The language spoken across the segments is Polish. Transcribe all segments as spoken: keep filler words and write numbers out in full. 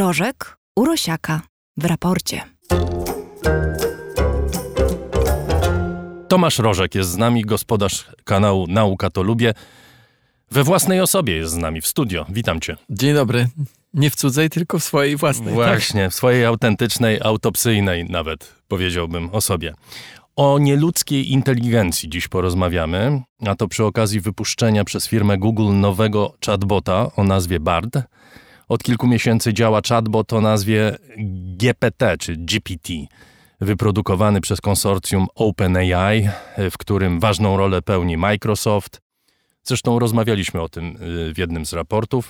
Rożek u Rosiaka w raporcie. Tomasz Rożek jest z nami, gospodarz kanału Nauka to Lubię. We własnej osobie jest z nami w studio. Witam cię. Dzień dobry. Nie w cudzej, tylko w swojej własnej. Właśnie, tak? w swojej autentycznej, autopsyjnej nawet, powiedziałbym, osobie. O nieludzkiej inteligencji dziś porozmawiamy, a to przy okazji wypuszczenia przez firmę Google nowego chatbota o nazwie Bard. Od kilku miesięcy działa chatbot o nazwie G P T, czy G P T, wyprodukowany przez konsorcjum OpenAI, w którym ważną rolę pełni Microsoft. Zresztą rozmawialiśmy o tym w jednym z raportów,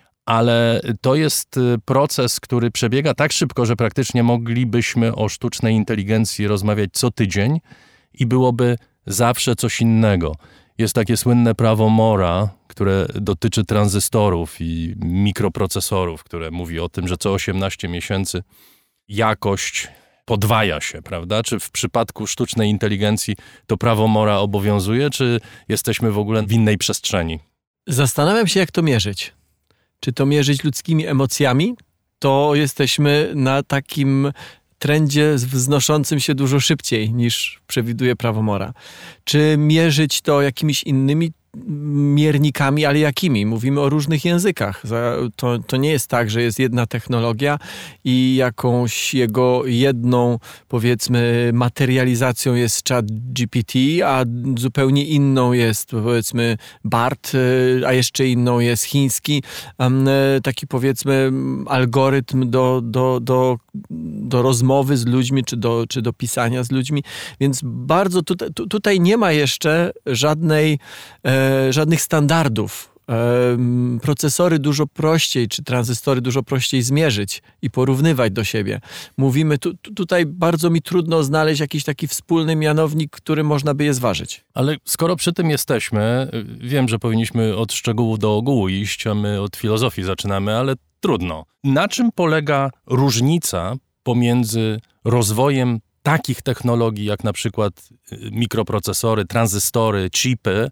ale to jest proces, który przebiega tak szybko, że praktycznie moglibyśmy o sztucznej inteligencji rozmawiać co tydzień i byłoby zawsze coś innego. Jest takie słynne prawo Moora, które dotyczy tranzystorów i mikroprocesorów, które mówi o tym, że co osiemnaście miesięcy jakość podwaja się, prawda? Czy w przypadku sztucznej inteligencji to prawo Moora obowiązuje, czy jesteśmy w ogóle w innej przestrzeni? Zastanawiam się, jak to mierzyć. Czy to mierzyć ludzkimi emocjami? To jesteśmy na takim trendzie wznoszącym się dużo szybciej niż przewiduje prawo Moora. Czy mierzyć to jakimiś innymi miernikami, ale jakimi? Mówimy o różnych językach. To, to nie jest tak, że jest jedna technologia i jakąś jego jedną, powiedzmy, materializacją jest ChatGPT, a zupełnie inną jest, powiedzmy, Bard, a jeszcze inną jest chiński, taki, powiedzmy, algorytm do, do, do, do rozmowy z ludźmi, czy do, czy do pisania z ludźmi. Więc bardzo tutaj, tutaj nie ma jeszcze żadnej E, żadnych standardów. E, procesory dużo prościej, czy tranzystory dużo prościej zmierzyć i porównywać do siebie. Mówimy, tu, tu, tutaj bardzo mi trudno znaleźć jakiś taki wspólny mianownik, który można by je zważyć. Ale skoro przy tym jesteśmy, wiem, że powinniśmy od szczegółów do ogółu iść, a my od filozofii zaczynamy, ale trudno. Na czym polega różnica pomiędzy rozwojem takich technologii, jak na przykład mikroprocesory, tranzystory, chipy,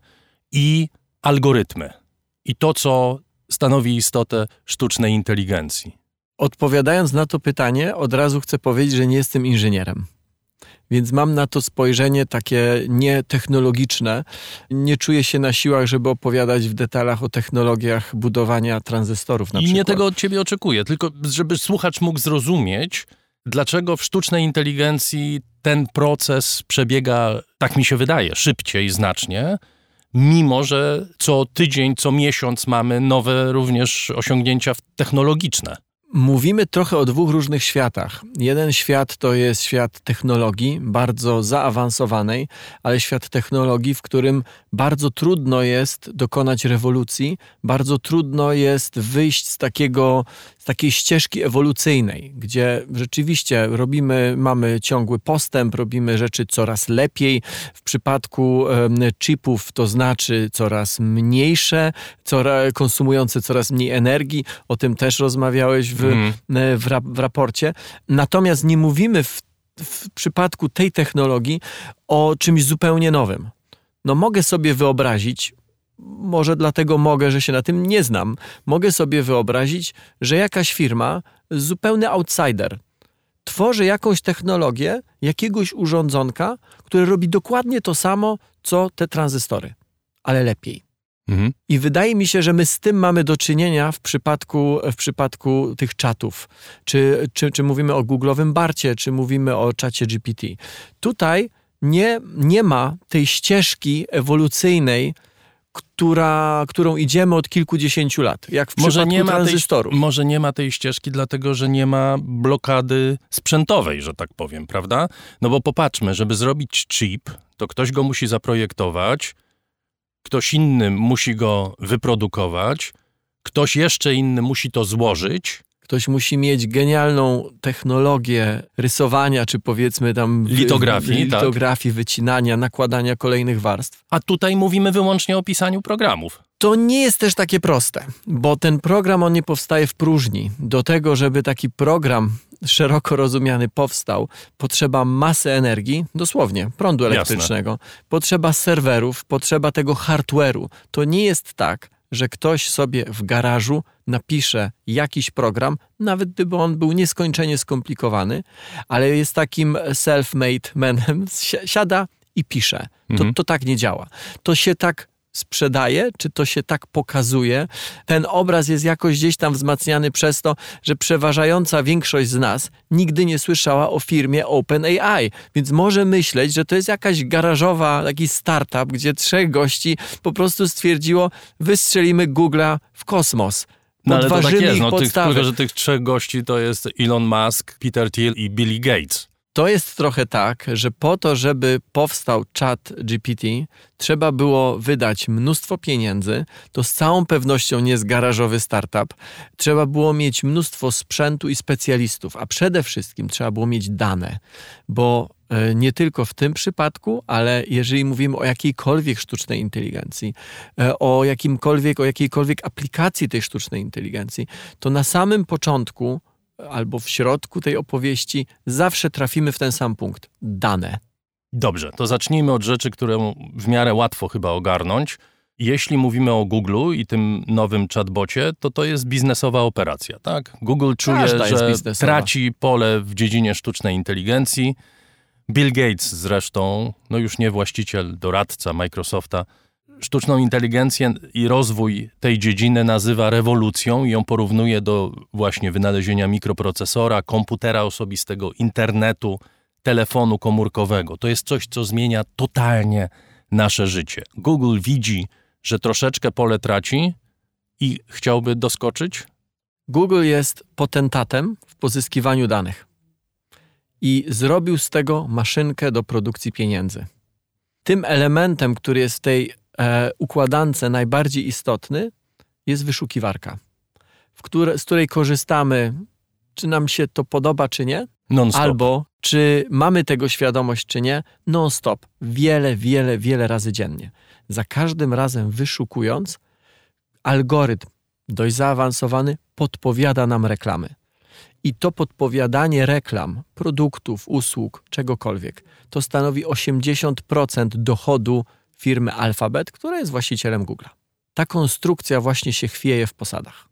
i algorytmy. I to, co stanowi istotę sztucznej inteligencji. Odpowiadając na to pytanie, od razu chcę powiedzieć, że nie jestem inżynierem. Więc mam na to spojrzenie takie nietechnologiczne. Nie czuję się na siłach, żeby opowiadać w detalach o technologiach budowania tranzystorów na I przykład. nie tego od ciebie oczekuję, tylko żeby słuchacz mógł zrozumieć, dlaczego w sztucznej inteligencji ten proces przebiega, tak mi się wydaje, szybciej znacznie, mimo że co tydzień, co miesiąc mamy nowe również osiągnięcia technologiczne. Mówimy trochę o dwóch różnych światach. Jeden świat to jest świat technologii, bardzo zaawansowanej, ale świat technologii, w którym bardzo trudno jest dokonać rewolucji, bardzo trudno jest wyjść z takiego, z takiej ścieżki ewolucyjnej, gdzie rzeczywiście robimy, mamy ciągły postęp, robimy rzeczy coraz lepiej. W przypadku um, chipów to znaczy coraz mniejsze, coraz, konsumujące coraz mniej energii. O tym też rozmawiałeś w, hmm. w, rap, w raporcie. Natomiast nie mówimy w, w przypadku tej technologii o czymś zupełnie nowym. No mogę sobie wyobrazić, może dlatego mogę, że się na tym nie znam, mogę sobie wyobrazić, że jakaś firma, zupełny outsider, tworzy jakąś technologię, jakiegoś urządzonka, które robi dokładnie to samo, co te tranzystory, ale lepiej. Mhm. I wydaje mi się, że my z tym mamy do czynienia w przypadku, w przypadku tych czatów. Czy, czy, czy mówimy o Google'owym Barcie, czy mówimy o czacie G P T. Tutaj nie, nie ma tej ścieżki ewolucyjnej, która, którą idziemy od kilkudziesięciu lat, jak w może przypadku nie ma tranzystorów. Tej, może nie ma tej ścieżki, dlatego że nie ma blokady sprzętowej, że tak powiem, prawda? No bo popatrzmy, żeby zrobić chip, to ktoś go musi zaprojektować, ktoś inny musi go wyprodukować, ktoś jeszcze inny musi to złożyć. Ktoś musi mieć genialną technologię rysowania, czy powiedzmy tam litografii, litografii tak. wycinania, nakładania kolejnych warstw. A tutaj mówimy wyłącznie o pisaniu programów. To nie jest też takie proste, bo ten program, on nie powstaje w próżni. Do tego, żeby taki program szeroko rozumiany powstał, potrzeba masy energii, dosłownie, prądu elektrycznego. Jasne. Potrzeba serwerów, potrzeba tego hardware'u. To nie jest tak, że ktoś sobie w garażu napisze jakiś program, nawet gdyby on był nieskończenie skomplikowany, ale jest takim self-made manem, siada i pisze. To, Mhm. to tak nie działa. To się tak sprzedaje, czy to się tak pokazuje. Ten obraz jest jakoś gdzieś tam wzmacniany przez to, że przeważająca większość z nas nigdy nie słyszała o firmie OpenAI, więc może myśleć, że to jest jakaś garażowa, taki startup, gdzie trzech gości po prostu stwierdziło, wystrzelimy Google'a w kosmos. No ale to tak Podważymy jest, ich no, tych, podstawy. tylko że tych trzech gości to jest Elon Musk, Peter Thiel i Billy Gates. To jest trochę tak, że po to, żeby powstał Chat G P T, trzeba było wydać mnóstwo pieniędzy, to z całą pewnością nie jest garażowy startup, trzeba było mieć mnóstwo sprzętu i specjalistów, a przede wszystkim trzeba było mieć dane, bo e, nie tylko w tym przypadku, ale jeżeli mówimy o jakiejkolwiek sztucznej inteligencji, e, o jakimkolwiek, o jakiejkolwiek aplikacji tej sztucznej inteligencji, to na samym początku albo w środku tej opowieści zawsze trafimy w ten sam punkt. Dane. Dobrze, to zacznijmy od rzeczy, które w miarę łatwo chyba ogarnąć. Jeśli mówimy o Google'u i tym nowym chatbocie, to to jest biznesowa operacja, tak? Google czuje, Każda jest że biznesowa. traci pole w dziedzinie sztucznej inteligencji. Bill Gates zresztą, no już nie właściciel, doradca Microsofta, sztuczną inteligencję i rozwój tej dziedziny nazywa rewolucją i ją porównuje do właśnie wynalezienia mikroprocesora, komputera osobistego, internetu, telefonu komórkowego. To jest coś, co zmienia totalnie nasze życie. Google widzi, że troszeczkę pole traci i chciałby doskoczyć? Google jest potentatem w pozyskiwaniu danych i zrobił z tego maszynkę do produkcji pieniędzy. Tym elementem, który jest w tej e, układance najbardziej istotny, jest wyszukiwarka, w które, z której korzystamy, czy nam się to podoba, czy nie, Non-stop. albo czy mamy tego świadomość, czy nie, non-stop, wiele, wiele, wiele razy dziennie. Za każdym razem wyszukując, algorytm dość zaawansowany podpowiada nam reklamy. I to podpowiadanie reklam, produktów, usług, czegokolwiek, to stanowi osiemdziesiąt procent dochodu firmy Alphabet, która jest właścicielem Google'a. Ta konstrukcja właśnie się chwieje w posadach.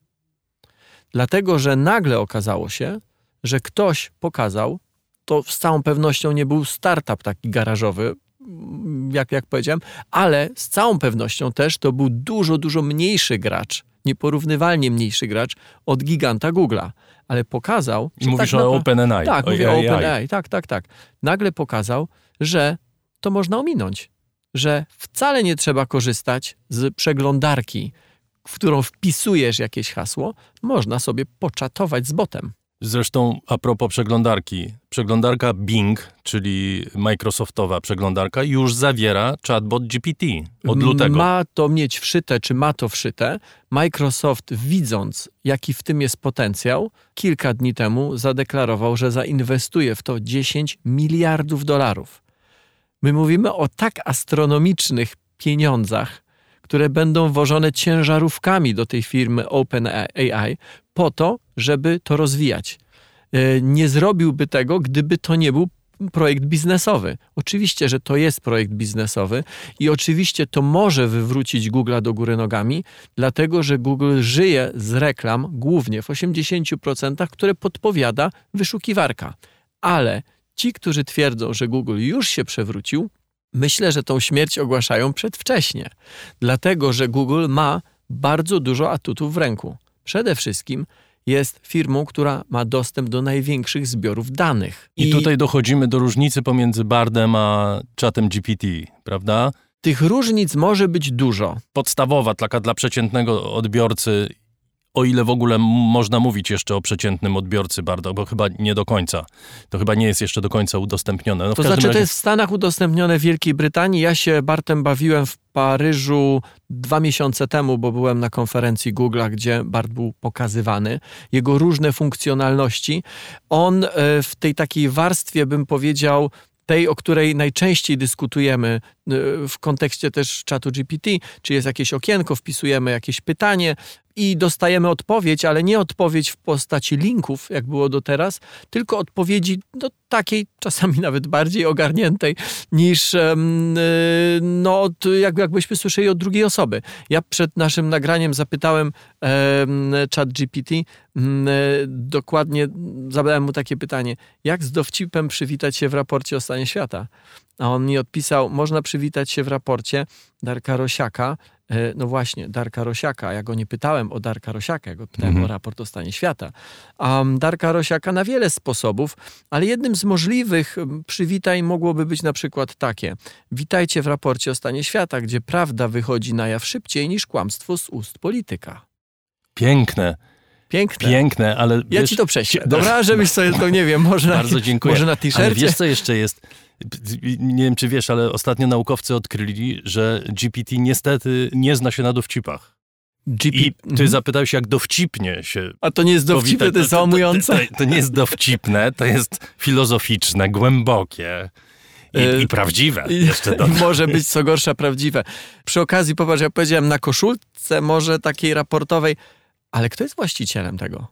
Dlatego, że nagle okazało się, że ktoś pokazał, to z całą pewnością nie był startup taki garażowy, jak, jak powiedziałem, ale z całą pewnością też to był dużo, dużo mniejszy gracz, nieporównywalnie mniejszy gracz od giganta Google'a. Ale pokazał... I mówisz tak o napra- OpenAI. Tak, o mówię o A I. OpenAI. Tak, tak, tak. Nagle pokazał, że to można ominąć. Że wcale nie trzeba korzystać z przeglądarki, w którą wpisujesz jakieś hasło. Można sobie poczatować z botem. Zresztą a propos przeglądarki, przeglądarka Bing, czyli Microsoftowa przeglądarka, już zawiera chatbot G P T od lutego. Ma to mieć wszyte, czy ma to wszyte. Microsoft, widząc, jaki w tym jest potencjał, kilka dni temu zadeklarował, że zainwestuje w to dziesięć miliardów dolarów. My mówimy o tak astronomicznych pieniądzach, które będą wożone ciężarówkami do tej firmy OpenAI po to, żeby to rozwijać. Nie zrobiłby tego, gdyby to nie był projekt biznesowy. Oczywiście, że to jest projekt biznesowy i oczywiście to może wywrócić Google'a do góry nogami, dlatego że Google żyje z reklam głównie w osiemdziesięciu procentach, które podpowiada wyszukiwarka. Ale ci, którzy twierdzą, że Google już się przewrócił, myślę, że tą śmierć ogłaszają przedwcześnie, dlatego że Google ma bardzo dużo atutów w ręku. Przede wszystkim jest firmą, która ma dostęp do największych zbiorów danych. I, I tutaj dochodzimy do różnicy pomiędzy Bardem a czatem G P T, prawda? Tych różnic może być dużo. Podstawowa, taka dla przeciętnego odbiorcy, o ile w ogóle m- można mówić jeszcze o przeciętnym odbiorcy Barda, bo chyba nie do końca. To chyba nie jest jeszcze do końca udostępnione. No, w to każdym znaczy, razie... to jest w Stanach udostępnione, w Wielkiej Brytanii. Ja się Bartem bawiłem w Paryżu dwa miesiące temu, bo byłem na konferencji Google'a, gdzie Bart był pokazywany. Jego różne funkcjonalności. On w tej takiej warstwie, bym powiedział, tej, o której najczęściej dyskutujemy w kontekście też czatu G P T, czy jest jakieś okienko, wpisujemy jakieś pytanie i dostajemy odpowiedź, ale nie odpowiedź w postaci linków, jak było do teraz, tylko odpowiedzi no, takiej, czasami nawet bardziej ogarniętej niż no, od, jak, jakbyśmy słyszeli od drugiej osoby. Ja przed naszym nagraniem zapytałem ChatGPT, dokładnie zadałem mu takie pytanie, jak z dowcipem przywitać się w raporcie o stanie świata? A on mi odpisał, można przywitać się w raporcie Darka Rosiaka. No właśnie, Darka Rosiaka. Ja go nie pytałem o Darka Rosiaka, ja go pytałem mhm. o raport o stanie świata. Um, Darka Rosiaka na wiele sposobów, ale jednym z możliwych przywitań mogłoby być na przykład takie. Witajcie w raporcie o stanie świata, gdzie prawda wychodzi na jaw szybciej niż kłamstwo z ust polityka. Piękne. Piękne. Piękne, ale... Ja wiesz, ci to prześlę. Dobra, żebyś sobie to, nie wiem, może na, bardzo dziękuję. Może na t-shircie. Ale wiesz, co jeszcze jest? Nie wiem, czy wiesz, ale ostatnio naukowcy odkryli, że G P T niestety nie zna się na dowcipach. G P... I ty mhm. zapytałeś, jak dowcipnie się... A to nie jest dowcipne, to jest załamujące. To, to, to nie jest dowcipne, to jest filozoficzne, głębokie i, i prawdziwe. I, jeszcze i może być, co gorsza, prawdziwe. Przy okazji, popatrz, ja powiedziałem na koszulce może takiej raportowej, ale kto jest właścicielem tego?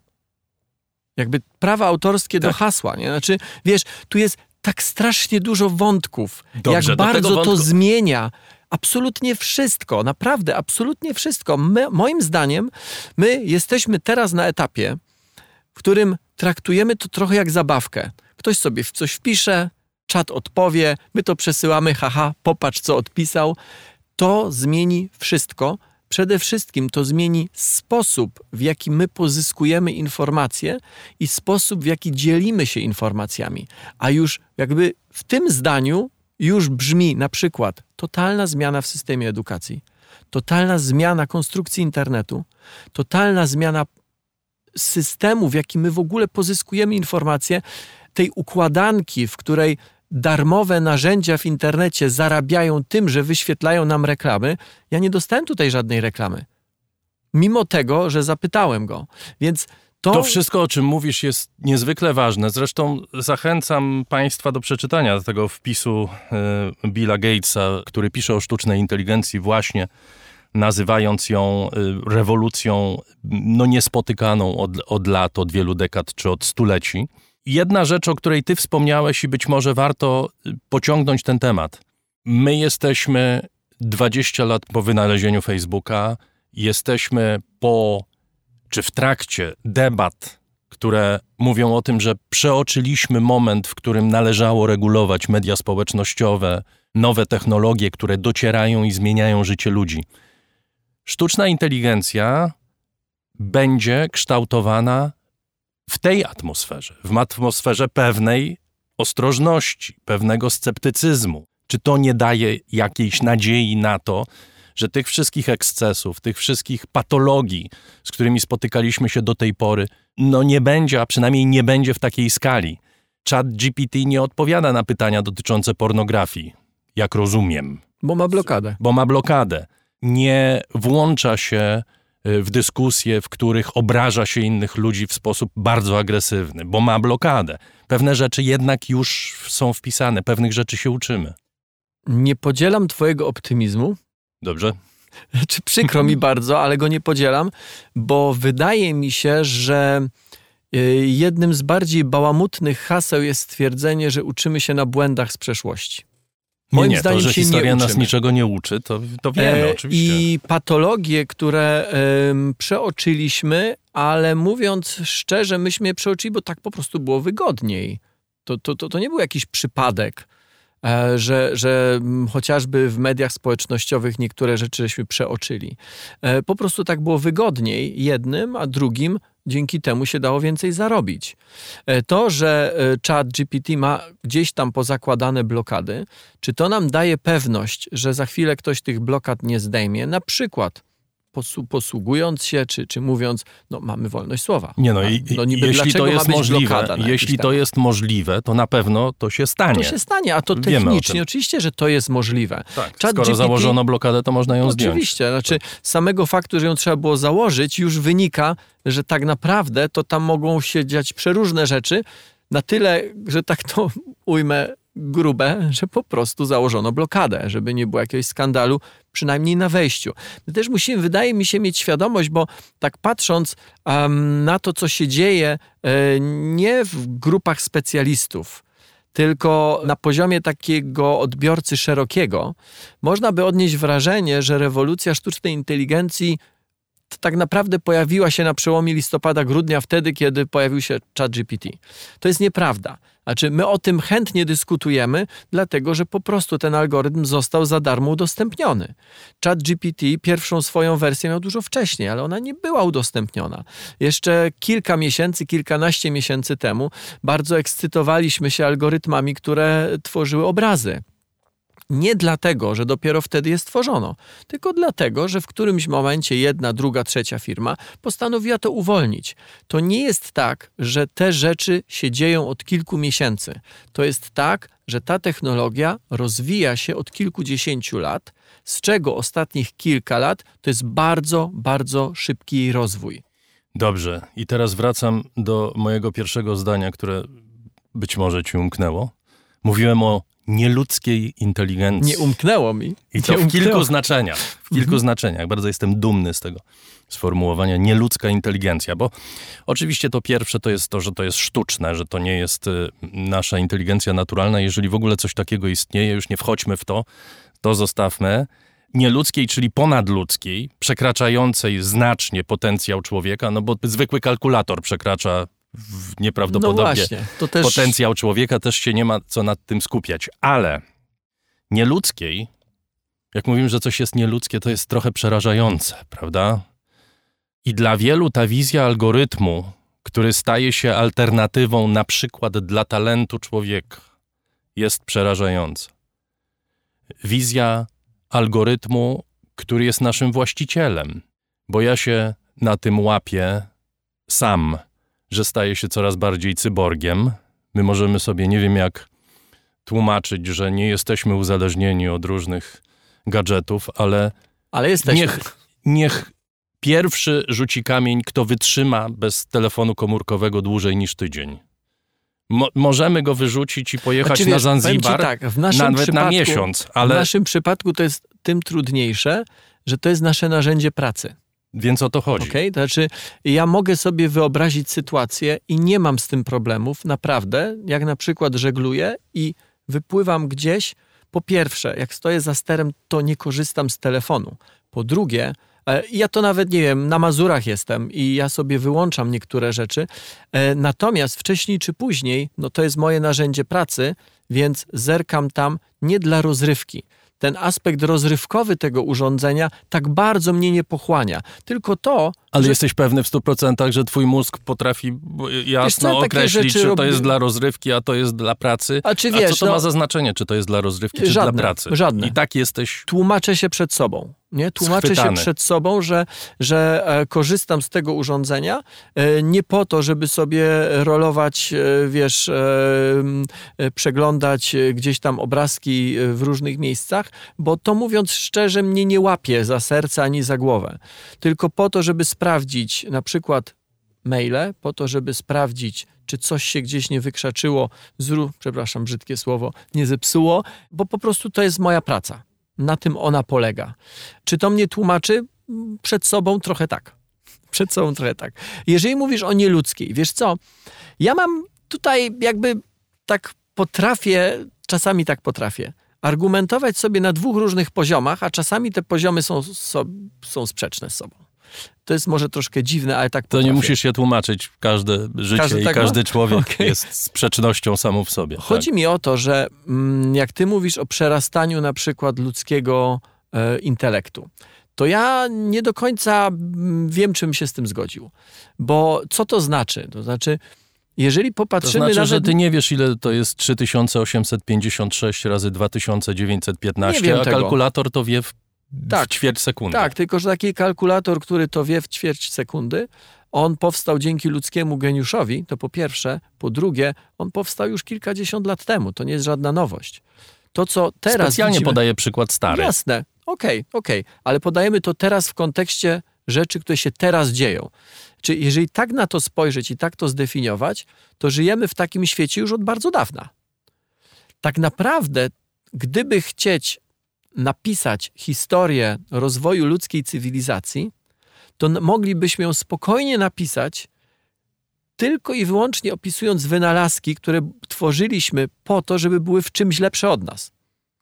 Jakby prawa autorskie tak. do hasła, nie? Znaczy, wiesz, tu jest tak strasznie dużo wątków. Dobrze, jak bardzo wątku... to zmienia absolutnie wszystko, naprawdę absolutnie wszystko. My, moim zdaniem my jesteśmy teraz na etapie, w którym traktujemy to trochę jak zabawkę. Ktoś sobie coś wpisze, czat odpowie, my to przesyłamy, haha, popatrz co odpisał. To zmieni wszystko. Przede wszystkim to zmieni sposób, w jaki my pozyskujemy informacje i sposób, w jaki dzielimy się informacjami. A już jakby w tym zdaniu już brzmi na przykład totalna zmiana w systemie edukacji, totalna zmiana konstrukcji internetu, totalna zmiana systemu, w jaki my w ogóle pozyskujemy informacje, tej układanki, w której darmowe narzędzia w internecie zarabiają tym, że wyświetlają nam reklamy. Ja nie dostałem tutaj żadnej reklamy. Mimo tego, że zapytałem go. Więc to... to wszystko, o czym mówisz, jest niezwykle ważne. Zresztą zachęcam Państwa do przeczytania tego wpisu y, Billa Gatesa, który pisze o sztucznej inteligencji właśnie nazywając ją y, rewolucją no, niespotykaną od, od lat, od wielu dekad czy od stuleci. Jedna rzecz, o której ty wspomniałeś i być może warto pociągnąć ten temat. My jesteśmy dwadzieścia lat po wynalezieniu Facebooka, jesteśmy po, czy w trakcie debat, które mówią o tym, że przeoczyliśmy moment, w którym należało regulować media społecznościowe, nowe technologie, które docierają i zmieniają życie ludzi. Sztuczna inteligencja będzie kształtowana w tej atmosferze, w atmosferze pewnej ostrożności, pewnego sceptycyzmu. Czy to nie daje jakiejś nadziei na to, że tych wszystkich ekscesów, tych wszystkich patologii, z którymi spotykaliśmy się do tej pory, no nie będzie, a przynajmniej nie będzie w takiej skali. ChatGPT nie odpowiada na pytania dotyczące pornografii, jak rozumiem. Bo ma blokadę. Bo ma blokadę. Nie włącza się w dyskusje, w których obraża się innych ludzi w sposób bardzo agresywny, bo ma blokadę. Pewne rzeczy jednak już są wpisane, pewnych rzeczy się uczymy. Nie podzielam twojego optymizmu. Dobrze. Czy przykro mi bardzo, ale go nie podzielam, bo wydaje mi się, że jednym z bardziej bałamutnych haseł jest stwierdzenie, że uczymy się na błędach z przeszłości. Moim nie, nie, zdaniem to, że się historia nie nas niczego nie uczy, to, to wiemy e, oczywiście. I patologie, które e, przeoczyliśmy, ale mówiąc szczerze, myśmy je przeoczyli, bo tak po prostu było wygodniej. To, to, to, to nie był jakiś przypadek, e, że, że chociażby w mediach społecznościowych niektóre rzeczy żeśmy przeoczyli. E, po prostu tak było wygodniej jednym, a drugim dzięki temu się dało więcej zarobić. To, że ChatGPT ma gdzieś tam pozakładane blokady, czy to nam daje pewność, że za chwilę ktoś tych blokad nie zdejmie, na przykład posługując się, czy, czy mówiąc, no mamy wolność słowa. Nie no, i, no niby jeśli to jest możliwe, jeśli to jest możliwe, to na pewno to się stanie. To się stanie, a to technicznie oczywiście, że to jest możliwe. Tak, Chat skoro G P T, założono blokadę, to można ją oczywiście, zdjąć. Oczywiście, znaczy z samego faktu, że ją trzeba było założyć, już wynika, że tak naprawdę to tam mogą się dziać przeróżne rzeczy, na tyle, że tak to ujmę grube, że po prostu założono blokadę, żeby nie było jakiegoś skandalu, przynajmniej na wejściu. My też musimy, wydaje mi się, mieć świadomość, bo tak patrząc um, na to, co się dzieje e, nie w grupach specjalistów, tylko na poziomie takiego odbiorcy szerokiego, można by odnieść wrażenie, że rewolucja sztucznej inteligencji to tak naprawdę pojawiła się na przełomie listopada, grudnia, wtedy, kiedy pojawił się ChatGPT. To jest nieprawda. Znaczy, my o tym chętnie dyskutujemy, dlatego, że po prostu ten algorytm został za darmo udostępniony. ChatGPT pierwszą swoją wersję miał dużo wcześniej, ale ona nie była udostępniona. Jeszcze kilka miesięcy, kilkanaście miesięcy temu bardzo ekscytowaliśmy się algorytmami, które tworzyły obrazy. Nie dlatego, że dopiero wtedy je stworzono, tylko dlatego, że w którymś momencie jedna, druga, trzecia firma postanowiła to uwolnić. To nie jest tak, że te rzeczy się dzieją od kilku miesięcy. To jest tak, że ta technologia rozwija się od kilkudziesięciu lat, z czego ostatnich kilka lat to jest bardzo, bardzo szybki jej rozwój. Dobrze. I teraz wracam do mojego pierwszego zdania, które być może ci umknęło. Mówiłem o nieludzkiej inteligencji. Nie umknęło mi. I to nie w umknęło. kilku znaczeniach. W kilku Mhm. znaczeniach. Bardzo jestem dumny z tego sformułowania nieludzka inteligencja, bo oczywiście to pierwsze to jest to, że to jest sztuczne, że to nie jest y, nasza inteligencja naturalna. Jeżeli w ogóle coś takiego istnieje, już nie wchodźmy w to, to zostawmy. Nieludzkiej, czyli ponadludzkiej, przekraczającej znacznie potencjał człowieka, no bo zwykły kalkulator przekracza w nieprawdopodobnie No właśnie, to też... potencjał człowieka, też się nie ma co nad tym skupiać. Ale nieludzkiej, jak mówimy, że coś jest nieludzkie, to jest trochę przerażające, prawda? I dla wielu ta wizja algorytmu, który staje się alternatywą na przykład dla talentu człowieka, jest przerażająca. Wizja algorytmu, który jest naszym właścicielem, bo ja się na tym łapię sam, że staje się coraz bardziej cyborgiem. My możemy sobie, nie wiem jak tłumaczyć, że nie jesteśmy uzależnieni od różnych gadżetów, ale, ale jesteśmy. Niech, niech pierwszy rzuci kamień, kto wytrzyma bez telefonu komórkowego dłużej niż tydzień. Mo- możemy go wyrzucić i pojechać znaczy, na wiesz, Zanzibar, tak, w naszym nawet przypadku, na miesiąc. Ale... W naszym przypadku to jest tym trudniejsze, że to jest nasze narzędzie pracy. Więc o to chodzi. Okay? To znaczy, ja mogę sobie wyobrazić sytuację i nie mam z tym problemów, naprawdę, jak na przykład żegluję i wypływam gdzieś. Po pierwsze, jak stoję za sterem, to nie korzystam z telefonu. Po drugie, ja to nawet, nie wiem, na Mazurach jestem i ja sobie wyłączam niektóre rzeczy, natomiast wcześniej czy później, no to jest moje narzędzie pracy, więc zerkam tam nie dla rozrywki. Ten aspekt rozrywkowy tego urządzenia tak bardzo mnie nie pochłania. Tylko to... Ale że... jesteś pewny w stu procentach, że twój mózg potrafi jasno co, określić, czy to robi... jest dla rozrywki, a to jest dla pracy? A, czy a wiesz, co to no... ma za znaczenie, czy to jest dla rozrywki, czy żadne, dla pracy? Żadne. I tak jesteś... Tłumaczę się przed sobą. Nie? Tłumaczę schwytany. się przed sobą, że, że e, korzystam z tego urządzenia e, nie po to, żeby sobie rolować, e, wiesz, e, e, przeglądać gdzieś tam obrazki w różnych miejscach, bo to, mówiąc szczerze, mnie nie łapie za serce ani za głowę. Tylko po to, żeby sprawdzić na przykład maile, po to, żeby sprawdzić, czy coś się gdzieś nie wykrzaczyło, zru, przepraszam, brzydkie słowo, nie zepsuło, bo po prostu to jest moja praca. Na tym ona polega. Czy to mnie tłumaczy? Przed sobą trochę tak. Przed sobą trochę tak. Jeżeli mówisz o nieludzkiej, wiesz co? Ja mam tutaj jakby tak potrafię, czasami tak potrafię, argumentować sobie na dwóch różnych poziomach, a czasami te poziomy są, są, są sprzeczne z sobą. To jest może troszkę dziwne, ale tak potrafię. To nie musisz się tłumaczyć. Każde życie każdy i tak każdy ma? człowiek okay. jest sprzecznością samą w sobie. Chodzi tak. mi o to, że mm, jak ty mówisz o przerastaniu na przykład ludzkiego e, intelektu, to ja nie do końca wiem, czym się z tym zgodził. Bo co to znaczy? To znaczy, jeżeli popatrzymy... To znaczy, nawet... że ty nie wiesz, ile to jest trzy tysiące osiemset pięćdziesiąt sześć razy dwa tysiące dziewięćset piętnaście, nie wiem a tego. kalkulator to wie w, tak, w ćwierć sekundy. Tak, tylko że taki kalkulator, który to wie w ćwierć sekundy, on powstał dzięki ludzkiemu geniuszowi, to po pierwsze. Po drugie, on powstał już kilkadziesiąt lat temu. To nie jest żadna nowość. To, co teraz Specjalnie widzimy... podaję przykład stary. Jasne, okej, okay, okej, okay. Ale podajemy to teraz w kontekście rzeczy, które się teraz dzieją. Czyli jeżeli tak na to spojrzeć i tak to zdefiniować, to żyjemy w takim świecie już od bardzo dawna. Tak naprawdę, gdyby chcieć napisać historię rozwoju ludzkiej cywilizacji, to moglibyśmy ją spokojnie napisać tylko i wyłącznie opisując wynalazki, które tworzyliśmy po to, żeby były w czymś lepsze od nas.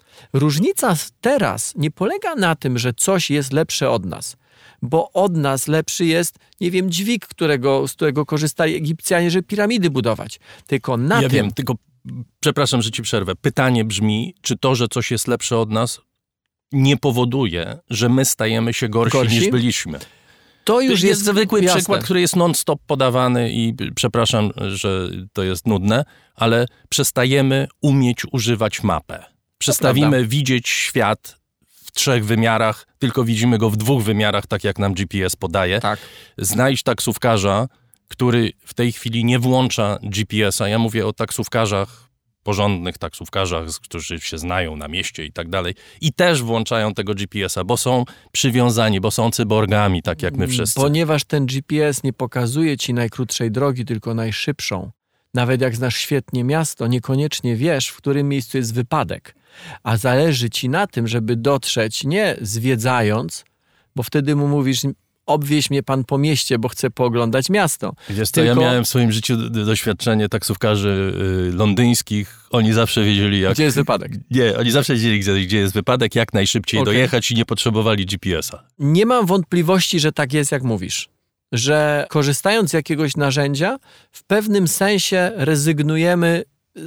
Różnica teraz nie polega na tym, że coś jest lepsze od nas, bo od nas lepszy jest, nie wiem, dźwig, którego, z którego korzystali Egipcjanie, żeby piramidy budować. Tylko na ja tym... wiem, tylko przepraszam, że ci przerwę. Pytanie brzmi, czy to, że coś jest lepsze od nas, nie powoduje, że my stajemy się gorsi, gorsi? niż byliśmy. To już to jest, jest zwykły jasne. przykład, który jest non-stop podawany i przepraszam, że to jest nudne, ale przestajemy umieć używać mapy. Przestawimy widzieć świat w trzech wymiarach, tylko widzimy go w dwóch wymiarach, tak jak nam G P S podaje. Tak. Znajdź taksówkarza, który w tej chwili nie włącza G P S a. Ja mówię o taksówkarzach, porządnych taksówkarzach, którzy się znają na mieście i tak dalej. I też włączają tego G P S a, bo są przywiązani, bo są cyborgami, tak jak my wszyscy. Ponieważ ten G P S nie pokazuje ci najkrótszej drogi, tylko najszybszą. Nawet jak znasz świetnie miasto, niekoniecznie wiesz, w którym miejscu jest wypadek. A zależy ci na tym, żeby dotrzeć nie zwiedzając, bo wtedy mu mówisz, obwieź mnie pan po mieście, bo chcę pooglądać miasto. Wiesz co, Tylko... ja miałem w swoim życiu doświadczenie taksówkarzy y, londyńskich. Oni zawsze wiedzieli, jak... Gdzie jest wypadek? Nie, oni zawsze wiedzieli, gdzie, gdzie jest wypadek, jak najszybciej okay. dojechać i nie potrzebowali G P S a. Nie mam wątpliwości, że tak jest, jak mówisz. Że korzystając z jakiegoś narzędzia, w pewnym sensie rezygnujemy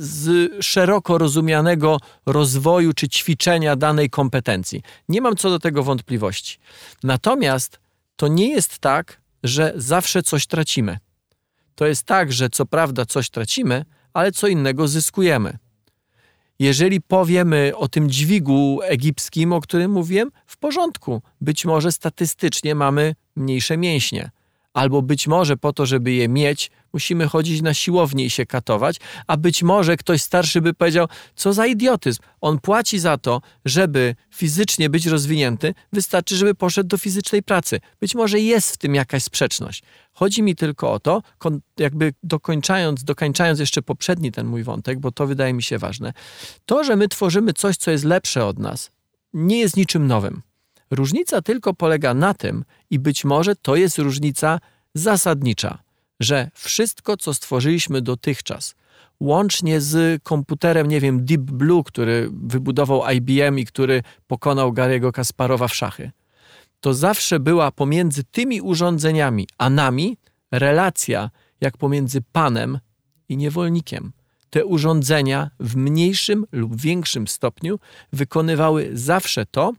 z szeroko rozumianego rozwoju czy ćwiczenia danej kompetencji. Nie mam co do tego wątpliwości. Natomiast to nie jest tak, że zawsze coś tracimy. To jest tak, że co prawda coś tracimy, ale co innego zyskujemy. Jeżeli powiemy o tym dźwigu egipskim, o którym mówiłem, w porządku. Być może statystycznie mamy mniejsze mięśnie. Albo być może po to, żeby je mieć, musimy chodzić na siłownię i się katować, a być może ktoś starszy by powiedział, co za idiotyzm. On płaci za to, żeby fizycznie być rozwinięty, wystarczy, żeby poszedł do fizycznej pracy. Być może jest w tym jakaś sprzeczność. Chodzi mi tylko o to, jakby dokończając, dokończając jeszcze poprzedni ten mój wątek, bo to wydaje mi się ważne, to, że my tworzymy coś, co jest lepsze od nas, nie jest niczym nowym. Różnica tylko polega na tym, i być może to jest różnica zasadnicza, że wszystko, co stworzyliśmy dotychczas, łącznie z komputerem, nie wiem, Deep Blue, który wybudował I B M i który pokonał Garry'ego Kasparowa w szachy, to zawsze była pomiędzy tymi urządzeniami a nami relacja jak pomiędzy panem i niewolnikiem. Te urządzenia w mniejszym lub większym stopniu wykonywały zawsze to,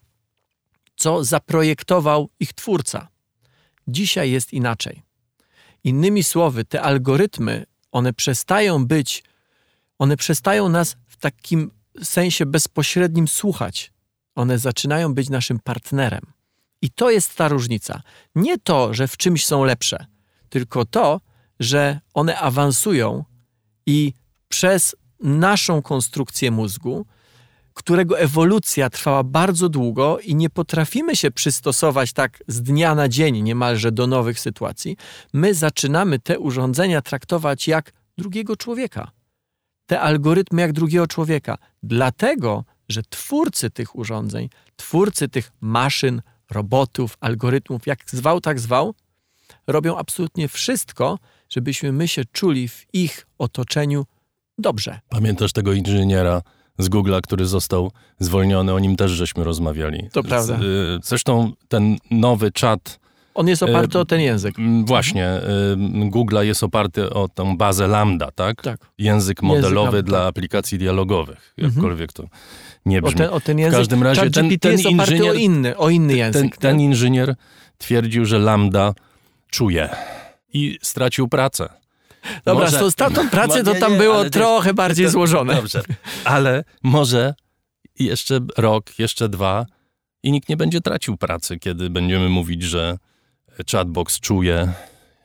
co zaprojektował ich twórca. Dzisiaj jest inaczej. Innymi słowy, te algorytmy, one przestają być, one przestają nas w takim sensie bezpośrednim słuchać. One zaczynają być naszym partnerem. I to jest ta różnica. Nie to, że w czymś są lepsze, tylko to, że one awansują i przez naszą konstrukcję mózgu, którego ewolucja trwała bardzo długo i nie potrafimy się przystosować tak z dnia na dzień niemalże do nowych sytuacji, my zaczynamy te urządzenia traktować jak drugiego człowieka. Te algorytmy jak drugiego człowieka. Dlatego, że twórcy tych urządzeń, twórcy tych maszyn, robotów, algorytmów, jak zwał, tak zwał, robią absolutnie wszystko, żebyśmy my się czuli w ich otoczeniu dobrze. Pamiętasz tego inżyniera z Google'a, który został zwolniony, o nim też żeśmy rozmawiali. To prawda. Zresztą ten nowy czat... On jest oparty e, o ten język. Właśnie. E, Google'a jest oparty o tą bazę Lambda, tak? Tak. Język modelowy język dla aplikacji dialogowych. Jakkolwiek to nie brzmi. O ten, o ten język, w każdym razie ten, ten jest oparty inżynier, o inny, o inny język. Ten, ten inżynier twierdził, że Lambda czuje i stracił pracę. Dobra, może, z tą ostatnią pracę to tam nie, było trochę to, bardziej to, złożone. Dobrze, ale może jeszcze rok, jeszcze dwa i nikt nie będzie tracił pracy, kiedy będziemy mówić, że chatbox czuje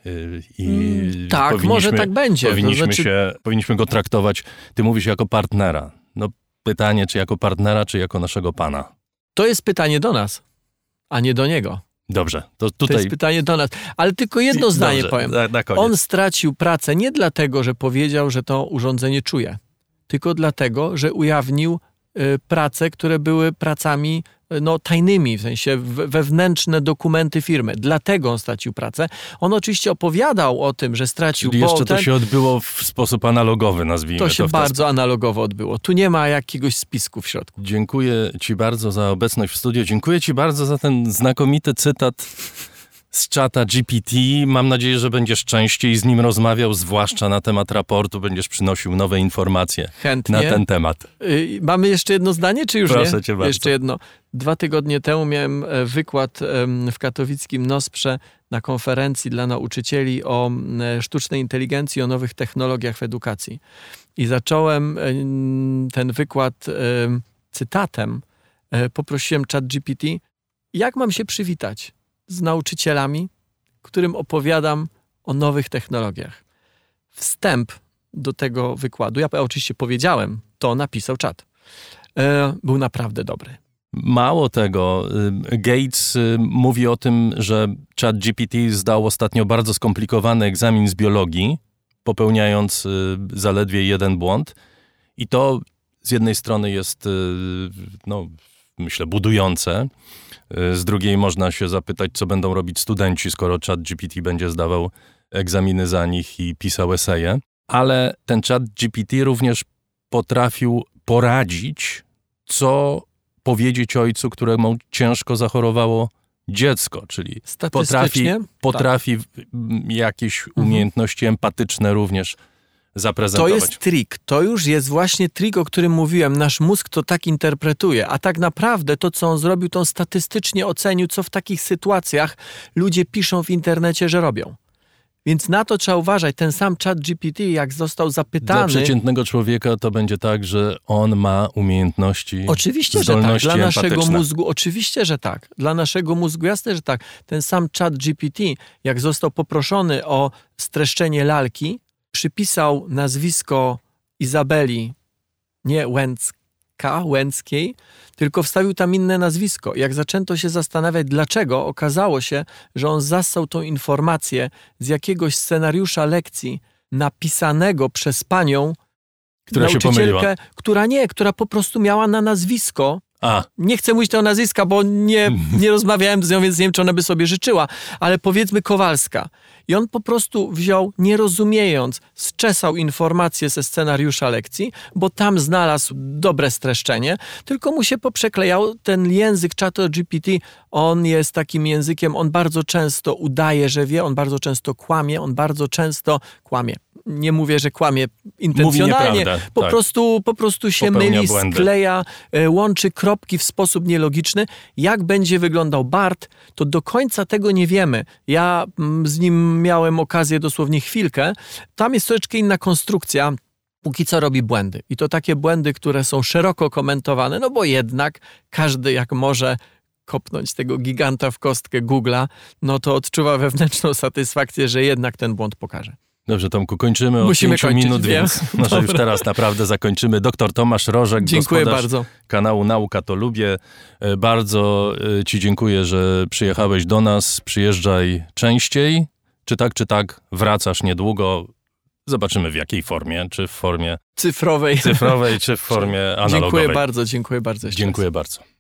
i mm, tak, może tak będzie. Powinniśmy, to znaczy... się, powinniśmy go traktować, ty mówisz jako partnera. No pytanie, czy jako partnera, czy jako naszego pana? To jest pytanie do nas, a nie do niego. Dobrze, to tutaj... To jest pytanie do nas. Ale tylko jedno Dobrze, zdanie powiem. Na, na koniec. On stracił pracę nie dlatego, że powiedział, że to urządzenie czuje. tylko dlatego, że ujawnił y, prace, które były pracami no, tajnymi, w sensie wewnętrzne dokumenty firmy. Dlatego on stracił pracę. On oczywiście opowiadał o tym, że stracił... Czyli jeszcze ten... to się odbyło w sposób analogowy, nazwijmy to. To się to bardzo analogowo odbyło. Tu nie ma jakiegoś spisku w środku. Dziękuję ci bardzo za obecność w studiu. Dziękuję ci bardzo za ten znakomity cytat z czata G P T. Mam nadzieję, że będziesz częściej z nim rozmawiał, zwłaszcza na temat raportu. Będziesz przynosił nowe informacje Chętnie. na ten temat. Yy, mamy jeszcze jedno zdanie, czy już Proszę nie? cię bardzo. Jeszcze jedno. Dwa tygodnie temu miałem wykład w katowickim Nosprze na konferencji dla nauczycieli o sztucznej inteligencji, o nowych technologiach w edukacji. I zacząłem ten wykład cytatem. Poprosiłem ChatGPT, jak mam się przywitać z nauczycielami, którym opowiadam o nowych technologiach. Wstęp do tego wykładu, ja oczywiście powiedziałem, to napisał czat. E, był naprawdę dobry. Mało tego, Gates mówi o tym, że ChatGPT zdał ostatnio bardzo skomplikowany egzamin z biologii, popełniając zaledwie jeden błąd. I to z jednej strony jest, no, myślę, budujące. Z drugiej można się zapytać, co będą robić studenci, skoro ChatGPT będzie zdawał egzaminy za nich i pisał eseje. Ale ten ChatGPT również potrafił poradzić, co powiedzieć ojcu, któremu ciężko zachorowało dziecko, czyli potrafi, potrafi tak. jakieś umiejętności mhm. empatyczne również zaprezentować. To jest trik. To już jest właśnie trik, o którym mówiłem. Nasz mózg to tak interpretuje, a tak naprawdę to, co on zrobił, to on statystycznie ocenił, co w takich sytuacjach ludzie piszą w internecie, że robią. Więc na to trzeba uważać. Ten sam ChatGPT, jak został zapytany... Dla przeciętnego człowieka to będzie tak, że on ma umiejętności, oczywiście, zdolności że tak. Dla naszego empatyczne. mózgu, oczywiście, że tak. Dla naszego mózgu jasne, że tak. Ten sam ChatGPT, jak został poproszony o streszczenie lalki, przypisał nazwisko Izabeli, nie Łęcka, Łęckiej, tylko wstawił tam inne nazwisko. Jak zaczęto się zastanawiać, dlaczego, okazało się, że on zassał tą informację z jakiegoś scenariusza lekcji napisanego przez panią która nauczycielkę, się pomyliła. która nie, która po prostu miała na nazwisko. A. Nie chcę mówić tego nazwiska, bo nie, nie rozmawiałem z nią, więc nie wiem, czy ona by sobie życzyła, ale powiedzmy Kowalska. I on po prostu wziął, nie rozumiejąc, zczesał informacje ze scenariusza lekcji, bo tam znalazł dobre streszczenie, tylko mu się poprzeklejał ten język ChatGPT. On jest takim językiem, on bardzo często udaje, że wie, on bardzo często kłamie, on bardzo często kłamie. Nie mówię, że kłamie intencjonalnie, po, tak. prostu, po prostu się Popełnia myli, błędy. skleja, łączy kropki w sposób nielogiczny. Jak będzie wyglądał Bart, to do końca tego nie wiemy. Ja z nim miałem okazję dosłownie chwilkę. Tam jest troszeczkę inna konstrukcja. Póki co robi błędy. I to takie błędy, które są szeroko komentowane, no bo jednak każdy jak może kopnąć tego giganta w kostkę Google'a, no to odczuwa wewnętrzną satysfakcję, że jednak ten błąd pokaże. Dobrze, Tomku, kończymy Musimy od pięciu kończyć, minut, wiem. więc może już teraz naprawdę zakończymy. Doktor Tomasz Rożek, dziękuję gospodarz bardzo. kanału Nauka to Lubię. Bardzo ci dziękuję, że przyjechałeś do nas. Przyjeżdżaj częściej. Czy tak, czy tak, wracasz niedługo. Zobaczymy w jakiej formie, czy w formie cyfrowej, cyfrowej czy w formie analogowej. Dziękuję bardzo, dziękuję bardzo. Dziękuję raz. bardzo.